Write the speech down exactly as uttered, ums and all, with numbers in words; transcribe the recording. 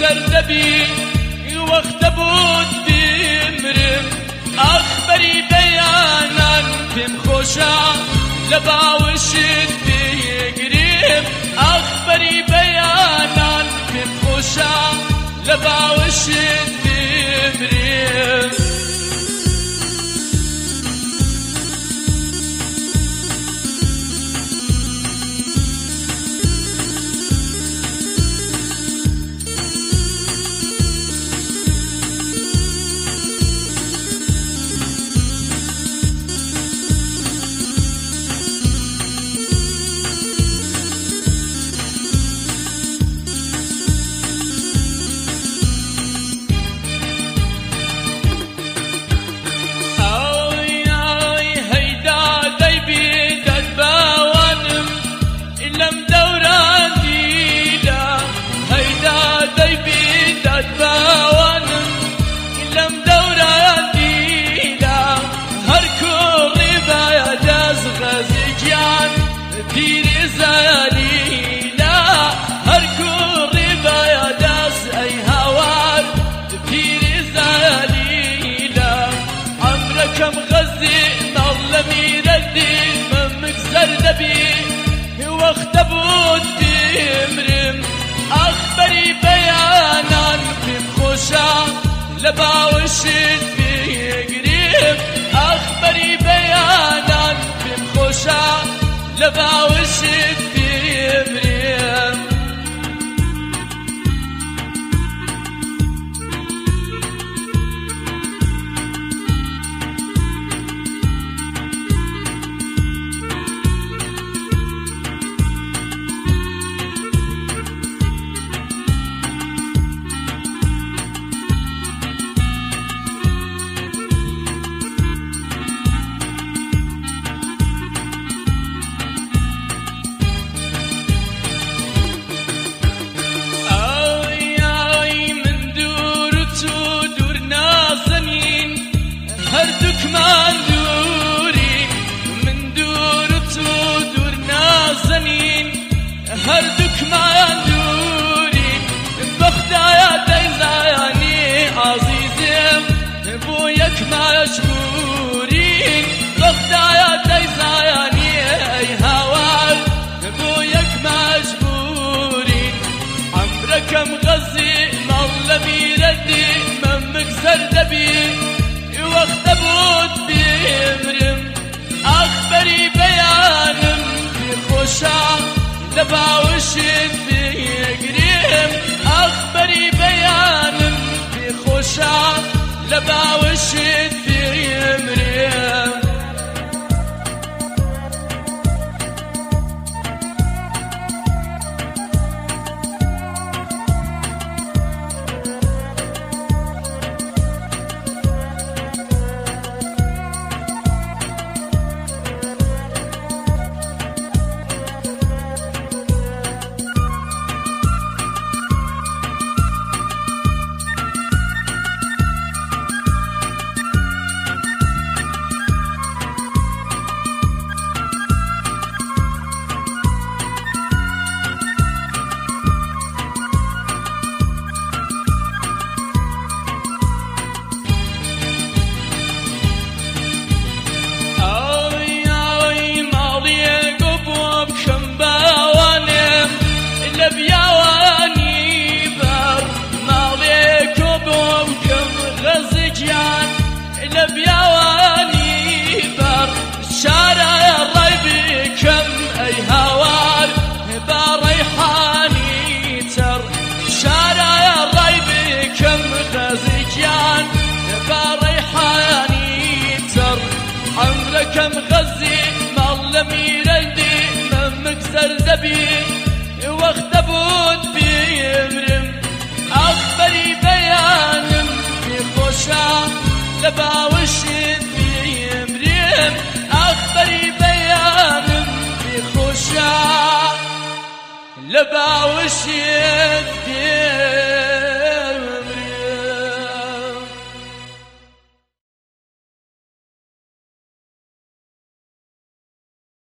سردبي وقت بود بمرم أخبري بيانا بم خوشا لباوشت بيقريم أخبري بيانا بم خوشا لباوشت بمرم پیر زلیلا هر کوری بیاداس ای هوار پیر زلیلا عمركم غزي نظل ميردي ممك زردبي وقت بود بمرم أخبري بيانا بمخوشا لباوشت بيقريم أخبري بيانا بمخوشا لباوشت بمرم من دوري من دور تو دور نازنين هردك من دوري بخدايا ديزاني عزيزم بويك مجبورين بخدايا ديزاني اي هوار بويك مجبورين عمرك مغزي مال ميردي ممك زردبي وقت بود بمرم أخبري بيانم بخوشا لباوشت بيقريم أخبري بيانم بخوشا لباوشت بمرم كم غزي مال ميردي ممك زردبي وقت بود بمرم أخبري بيانم بخوشا لباوشت بمرم أخبري بيانم بخوشا لباوشت بمرم